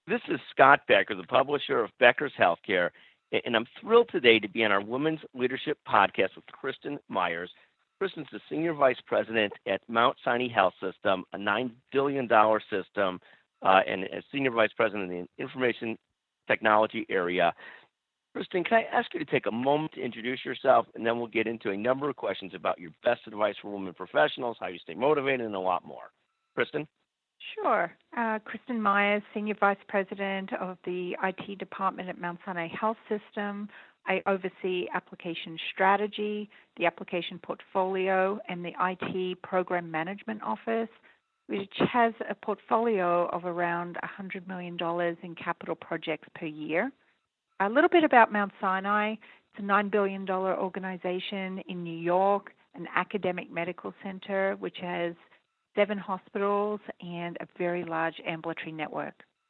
This is Scott Becker, the publisher of Becker's Healthcare, and I'm thrilled today to be on our Women's Leadership Podcast with Kristen Myers. Kristen's the Senior Vice President at Mount Sinai Health System, a $9 billion system, and a Senior Vice President in the Information Technology area. Kristen, can I ask you to take a moment to introduce yourself, and then we'll get into a number of questions about your best advice for women professionals, how you stay motivated, and a lot more. Kristen? Sure. Kristen Myers, Senior Vice President of the IT Department at Mount Sinai Health System. I oversee application strategy, the application portfolio, and the IT Program Management Office, which has a portfolio of around $100 million in capital projects per year. A little bit about Mount Sinai. It's a $9 billion organization in New York, an academic medical center, which has 7 hospitals and a very large ambulatory network.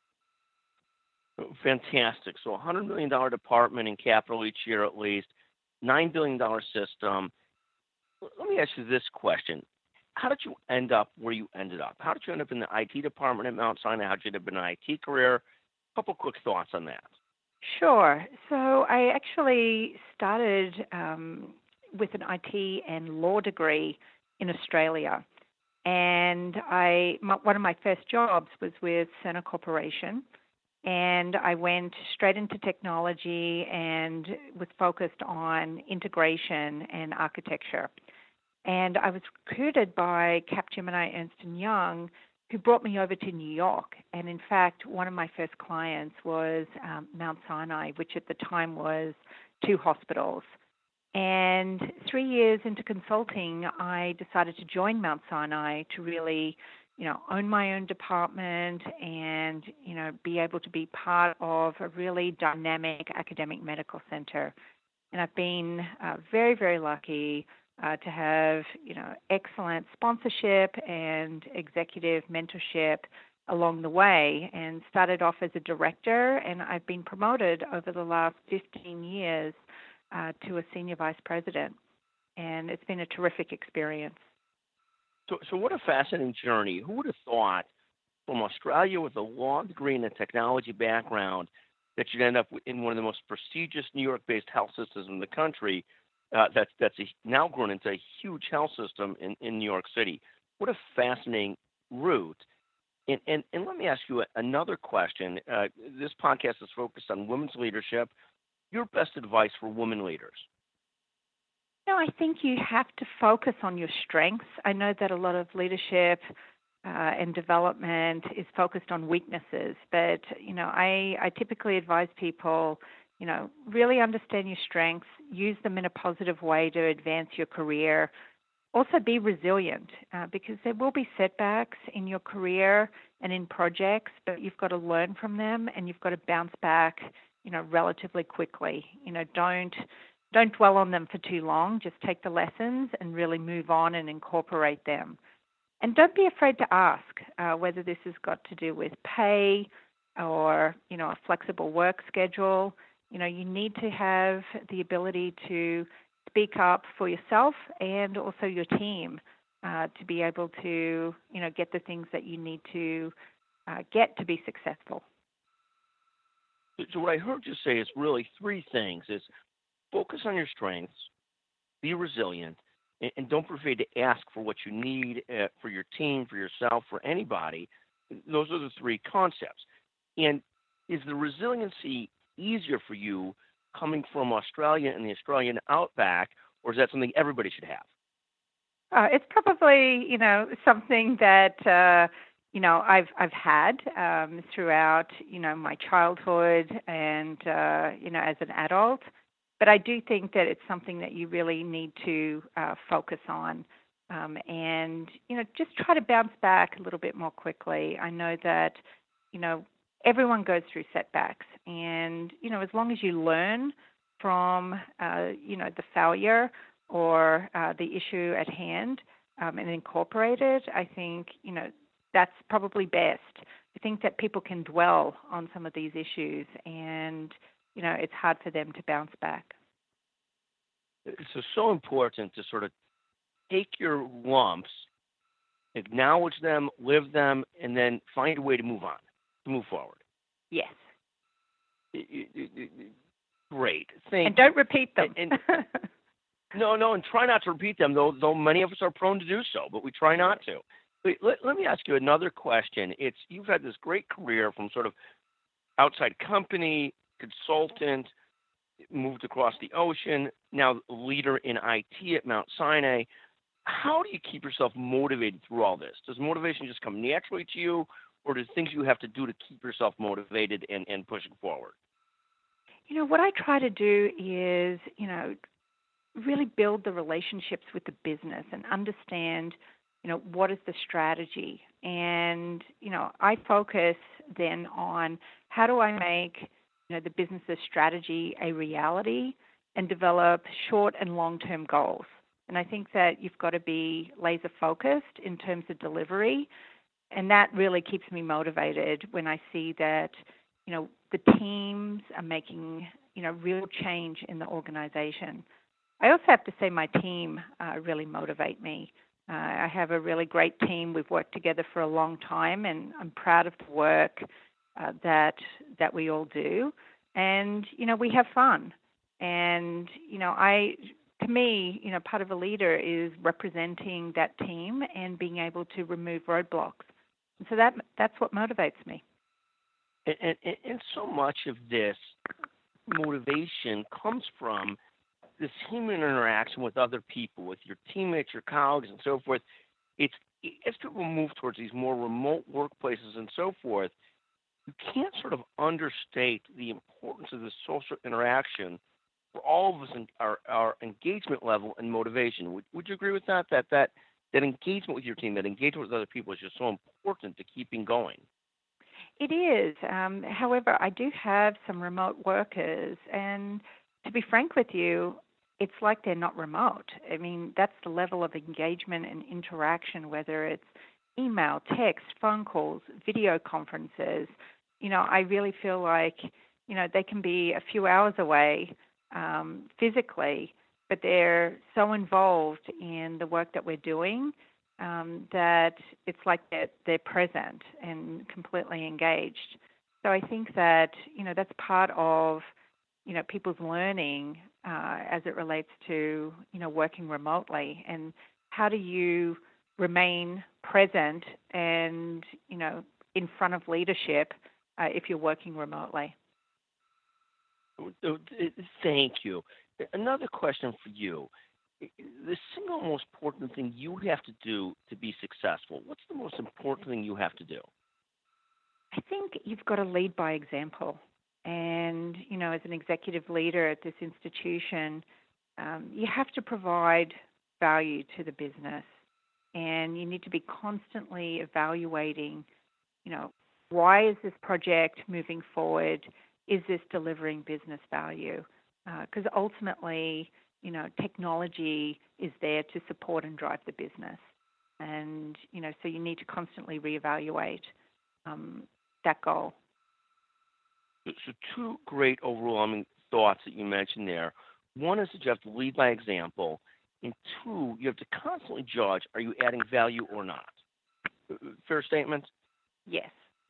Fantastic. So $100 million department in capital each year at least, $9 billion system. Let me ask you this question. How did you end up where you ended up? How did you end up in the IT department at Mount Sinai? How did you end up in an IT career? A couple quick thoughts on that. Sure. So I actually started with an IT and law degree in Australia. And one of my first jobs was with Cerner Corporation, and I went straight into technology and was focused on integration and architecture. And I was recruited by Capgemini Ernst & Young, who brought me over to New York. And in fact, one of my first clients was Mount Sinai, which at the time was 2 hospitals. And 3 years into consulting, I decided to join Mount Sinai to really, own my own department and, be able to be part of a really dynamic academic medical center. And I've been very, very lucky to have, excellent sponsorship and executive mentorship along the way, and started off as a director, and I've been promoted over the last 15 years to a senior vice president, and it's been a terrific experience. So what a fascinating journey. Who would have thought from Australia with a law degree and a technology background that you'd end up in one of the most prestigious New York-based health systems in the country that's now grown into a huge health system in New York City? What a fascinating route. And let me ask you another question. This podcast is focused on women's leadership. Your best advice for women leaders? I think you have to focus on your strengths. I know that a lot of leadership and development is focused on weaknesses, but, I typically advise people, really understand your strengths, use them in a positive way to advance your career. Also be resilient because there will be setbacks in your career and in projects, but you've got to learn from them and you've got to bounce back relatively quickly. Don't dwell on them for too long. Just take the lessons and really move on and incorporate them. And don't be afraid to ask whether this has got to do with pay or, a flexible work schedule. You need to have the ability to speak up for yourself and also your team to be able to, get the things that you need to get to be successful. So what I heard you say is really 3 things: is focus on your strengths, be resilient, and don't be afraid to ask for what you need for your team, for yourself, for anybody. Those are the 3 concepts. And is the resiliency easier for you coming from Australia and the Australian outback, or is that something everybody should have? It's probably, something that I've had throughout, my childhood and, as an adult. But I do think that it's something that you really need to focus on and, just try to bounce back a little bit more quickly. I know that, everyone goes through setbacks. And, as long as you learn from, the failure or the issue at hand and incorporate it, I think, that's probably best. I think that people can dwell on some of these issues and, it's hard for them to bounce back. It's so important to sort of take your lumps, acknowledge them, live them, and then find a way to move on, to move forward. think. And don't repeat them. No, and try not to repeat them, though many of us are prone to do so, but we try not to. But let me ask you another question. You've had this great career from sort of outside company, consultant, moved across the ocean, now leader in IT at Mount Sinai. How do you keep yourself motivated through all this? Does motivation just come naturally to you, or there's things you have to do to keep yourself motivated and pushing forward? What I try to do is, really build the relationships with the business and understand, what is the strategy. And, I focus then on how do I make, the business's strategy a reality and develop short and long-term goals. And I think that you've got to be laser focused in terms of delivery. And that really keeps me motivated when I see that, the teams are making, real change in the organization. I also have to say my team really motivate me. I have a really great team. We've worked together for a long time, and I'm proud of the work that we all do. And, we have fun. And, to me, part of a leader is representing that team and being able to remove roadblocks. And so that's what motivates me. And so much of this motivation comes from this human interaction with other people, with your teammates, your colleagues, and so forth. As people move towards these more remote workplaces and so forth, you can't sort of understate the importance of the social interaction for all of us in our engagement level and motivation. Would you agree with that? That engagement with your team, that engagement with other people is just so important to keeping going. It is. However, I do have some remote workers, and to be frank with you, it's like they're not remote. I mean, that's the level of engagement and interaction, whether it's email, text, phone calls, video conferences. I really feel like, they can be a few hours away physically, but they're so involved in the work that we're doing that it's like they're present and completely engaged. So I think that, that's part of, people's learning as it relates to, working remotely. And how do you remain present and, in front of leadership if you're working remotely? Thank you. Another question for you. The single most important thing you have to do to be successful, what's the most important thing you have to do? I think you've got to lead by example. And, as an executive leader at this institution, you have to provide value to the business. And you need to be constantly evaluating, why is this project moving forward? Is this delivering business value? Because ultimately, technology is there to support and drive the business. And, so you need to constantly reevaluate that goal. So two great overwhelming thoughts that you mentioned there. One is that you have to lead by example. And two, you have to constantly judge, are you adding value or not? Fair statement? Yes.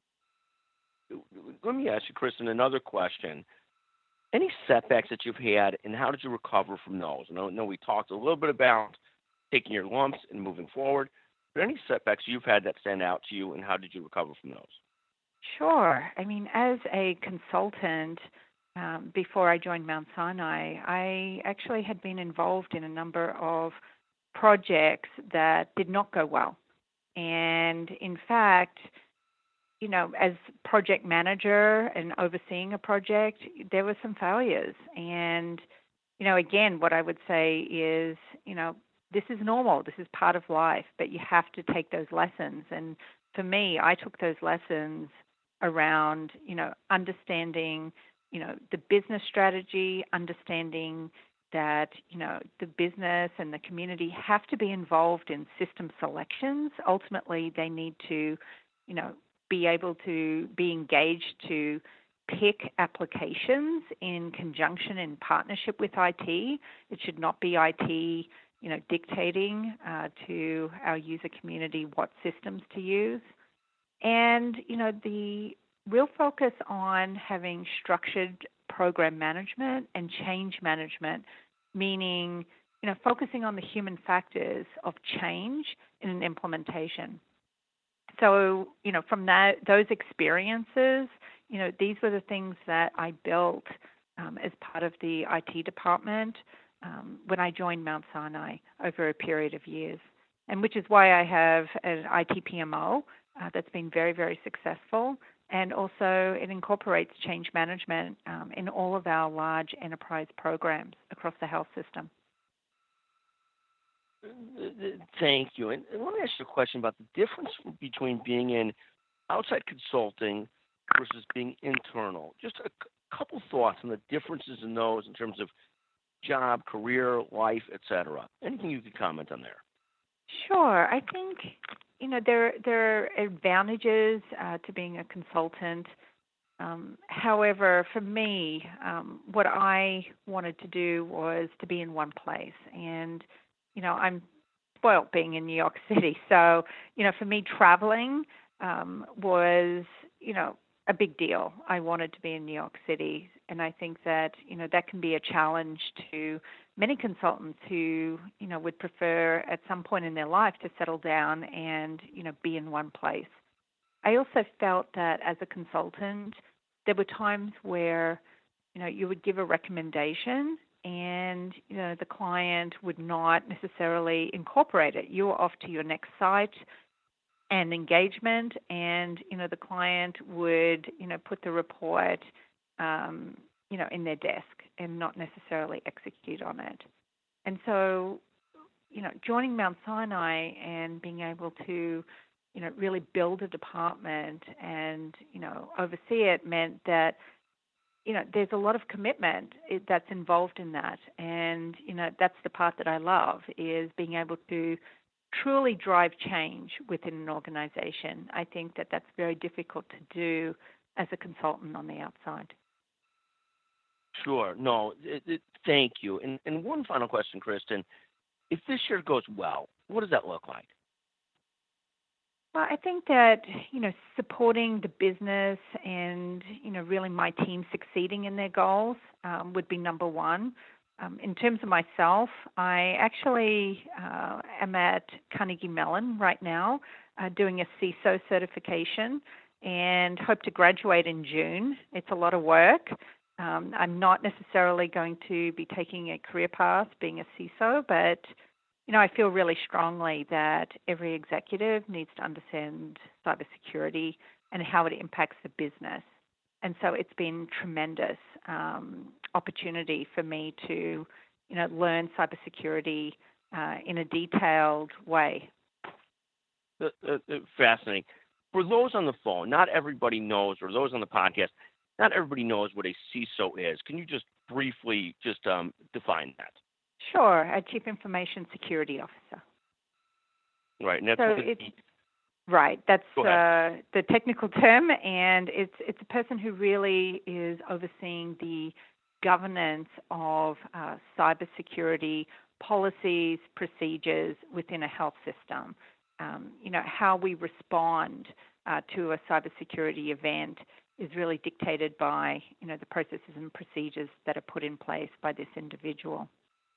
Let me ask you, Kristen, another question. Any setbacks that you've had, and how did you recover from those? I know we talked a little bit about taking your lumps and moving forward, but any setbacks you've had that stand out to you, and how did you recover from those? Sure. I mean, as a consultant, before I joined Mount Sinai, I actually had been involved in a number of projects that did not go well. And in fact, as project manager and overseeing a project, there were some failures. And, again, what I would say is, this is normal. This is part of life, but you have to take those lessons. And for me, I took those lessons around, understanding, the business strategy, understanding that, the business and the community have to be involved in system selections. Ultimately, they need to, be able to be engaged to pick applications in conjunction and partnership with IT. It should not be IT, dictating to our user community what systems to use. And, the real focus on having structured program management and change management, meaning, focusing on the human factors of change in an implementation. So, from those experiences, these were the things that I built as part of the IT department when I joined Mount Sinai over a period of years, and which is why I have an IT PMO that's been very, very successful. And also it incorporates change management in all of our large enterprise programs across the health system. Thank you. And I want to ask you a question about the difference between being in outside consulting versus being internal. Just a couple thoughts on the differences in those in terms of job, career, life, etc. Anything you could comment on there? Sure. I think, there are advantages to being a consultant. However, for me, what I wanted to do was to be in one place. And, I'm spoiled being in New York City. So, for me, traveling was, a big deal. I wanted to be in New York City. And I think that, that can be a challenge to many consultants who, would prefer at some point in their life to settle down and, be in one place. I also felt that as a consultant, there were times where, you would give a recommendation and, the client would not necessarily incorporate it. You were off to your next site and engagement, and, the client would, put the report, in their desk and not necessarily execute on it. And so, joining Mount Sinai and being able to, really build a department and, oversee it meant that, there's a lot of commitment that's involved in that. And, that's the part that I love, is being able to truly drive change within an organization. I think that that's very difficult to do as a consultant on the outside. Sure. No, thank you. And one final question, Kristen. If this year goes well, what does that look like? Well, I think that, supporting the business and, really my team succeeding in their goals would be number one. In terms of myself, I actually am at Carnegie Mellon right now doing a CISO certification and hope to graduate in June. It's a lot of work. I'm not necessarily going to be taking a career path being a CISO, but I feel really strongly that every executive needs to understand cybersecurity and how it impacts the business. And so it's been tremendous opportunity for me to, learn cybersecurity in a detailed way. Fascinating. For those on the phone, not everybody knows, or those on the podcast, not everybody knows what a CISO is. Can you just briefly define that? Sure, a Chief Information Security Officer. Right, and that's so right. That's the technical term, and it's a person who really is overseeing the governance of cybersecurity policies, procedures within a health system. How we respond to a cybersecurity event is really dictated by, the processes and procedures that are put in place by this individual.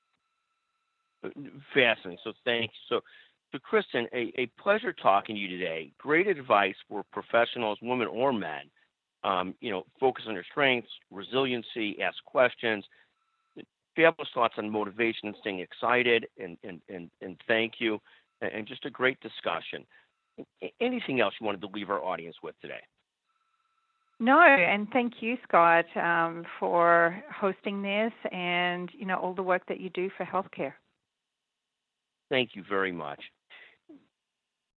Fascinating. So thanks. So Kristen, a pleasure talking to you today. Great advice for professionals, women or men. Focus on your strengths, resiliency, ask questions. Fabulous thoughts on motivation and staying excited, and thank you. And just a great discussion. Anything else you wanted to leave our audience with today? No, and thank you, Scott, for hosting this and, all the work that you do for healthcare. Thank you very much.